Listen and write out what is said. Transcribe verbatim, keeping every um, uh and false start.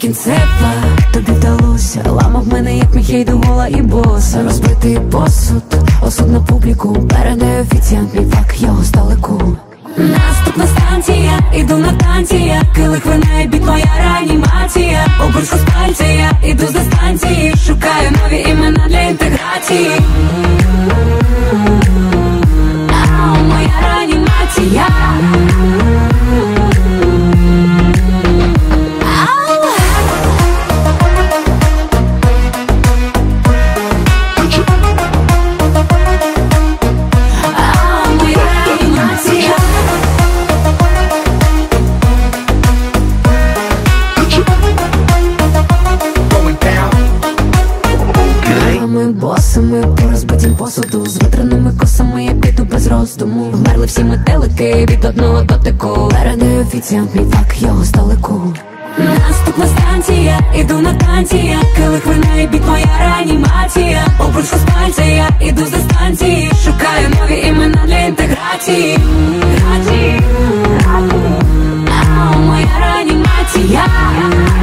кінцева, тобі вдалося. Ламав мене, як міг, я йду гола і боса. Розбитий посуд, осуд на публіку. Передає офіціант, мій фак, його здалеку. Наступна станція, іду на танці. Килих вина і біт, моя реанімація. Обручку з пальця, я іду за станції. Шукаю нові імена для інтеграції. Ау, моя реанімація. Босами по розбитім посуду, з витреними косами я піду без роздуму. Вмерли всі метелики від одного дотику. Передає офіціант, мій фак, його здалеку. Наступна станція, іду на танці. Килих вина і біт, моя реанімація. Обручку з пальця, я іду за станції. Шукаю нові імена для інтеграції. Ау, моя реанімація.